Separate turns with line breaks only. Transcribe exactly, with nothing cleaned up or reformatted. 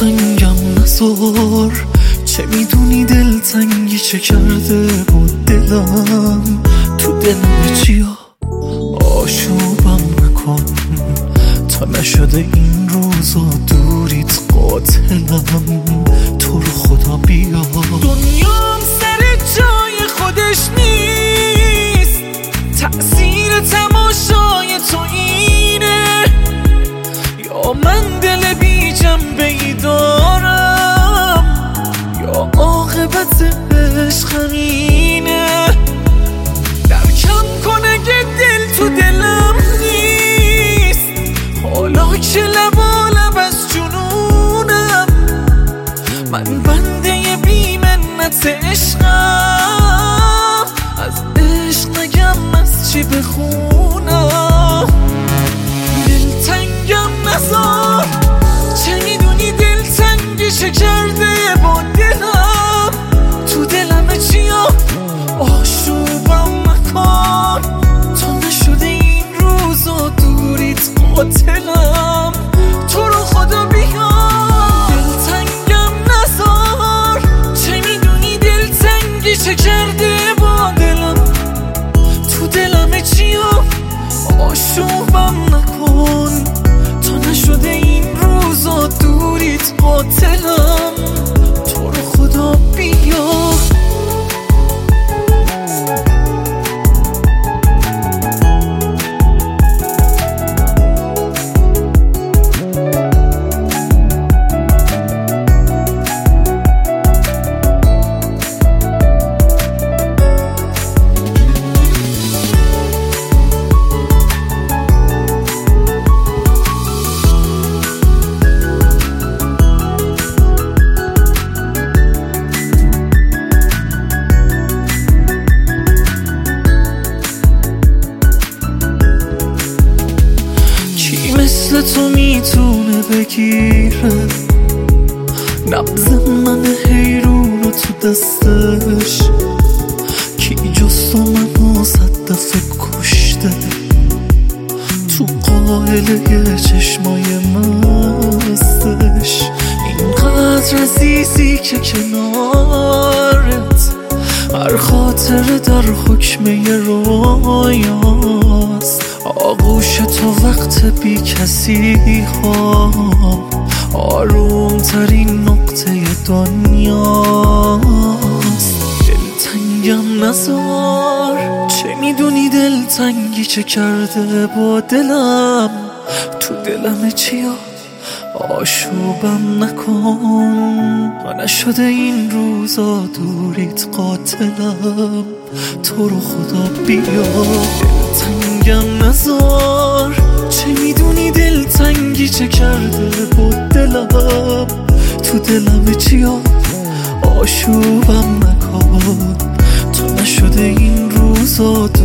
دلتنگم نزار، چه میدونی دلتنگی چه کرده با دلم. تو دلم چیا آشوبم نکن، تا نشده این روزا دوریت قاتلم. تو رو خدا بیا. دنیام سر جای خودش نیست، تأثیر تماشای تو اینه، یا من دل بی جنبه ای دارم، یا عاقبت عشق همینه. درکم کن اگه دل تو دلم نیست، حالا که لبالب از جنونم، من بنده بی منت عشقم، از عشق نگم از چی بخونم. دلتنگم نزار، چه میدونی دلتنگی چه کرده با دلم. تو دلم چیا آشوبم نکن، تا نشده این روزا دوریت قاتلم. تو رو خدا بیا. دلتنگم نزار، چه میدونی دلتنگی چه کرده با دلم. تو دلم چیا آشوبم نکن، تا نشده این روزا دوریت قاتلم. تو رو خدا بیا. مثل تو میتونه بگیره نبض من حیرون رو تو دستش، کی جز تو منو صد دفعه کشته تو قاهله چشمای مستش. اینقدر عزیزی که کنارت هر خاطره در حکمه رویاست. آغوش تو وقت بی کسی خواب آروم ترین نقطه دنیاست. دلتنگم نزار، چه میدونی دلتنگی چه کرده با دلم. تو دلم چیا آشوبم نکن، تا نشده این روزا دوریت قاتلم. تو رو خدا بیا. دلتنگم نزار، چه میدونی دلتنگی چه کرده با دلم. تو دلم چیا آشوبم نکن، تا نشده این روزا